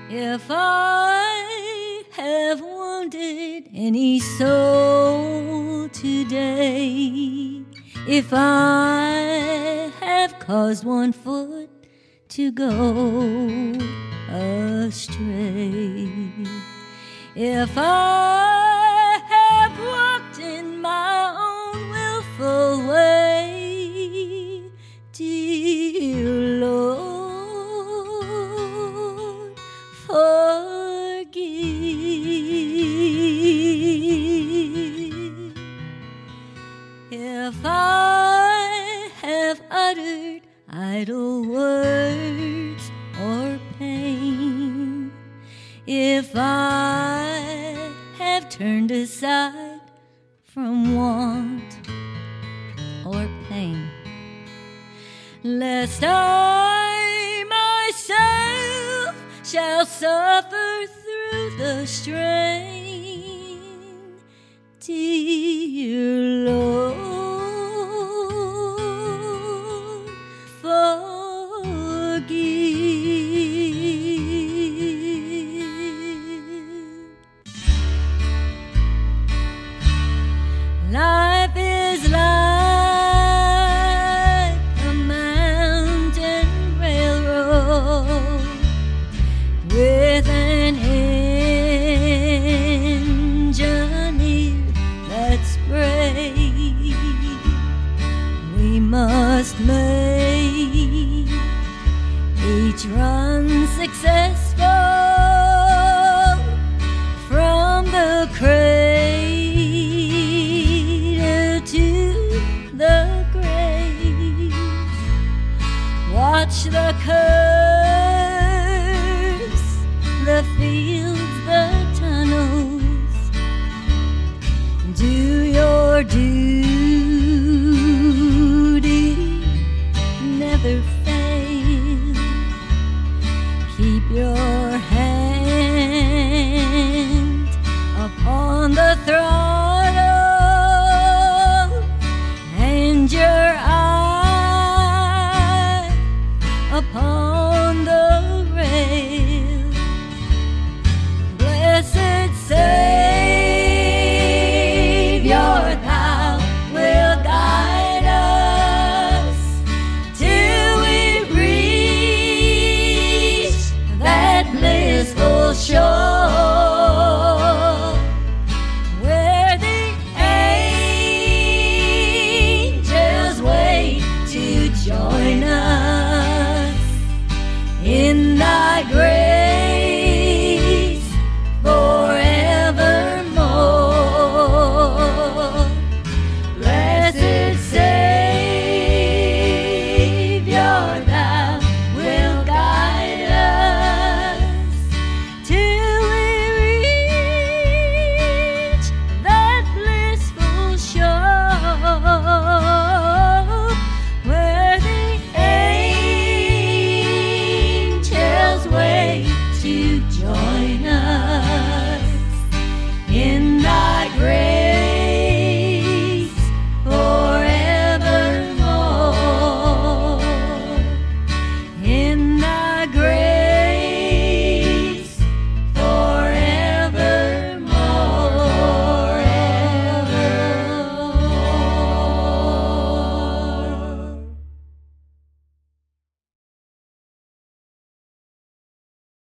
If I have wounded any soul today, if I have caused one foot to go astray, if I have walked in my own willful way, dear Lord, forgive. If I have uttered idle words or pain, if I have turned aside from want or pain, lest I myself shall suffer through the strain, dear Lord, forgive. Life is like a mountain railroad with an engineer that's brave. We must make each run successful from the cradle to the grave. Watch the curves, the fields, the tunnels. Do your duty, never fail. Keep your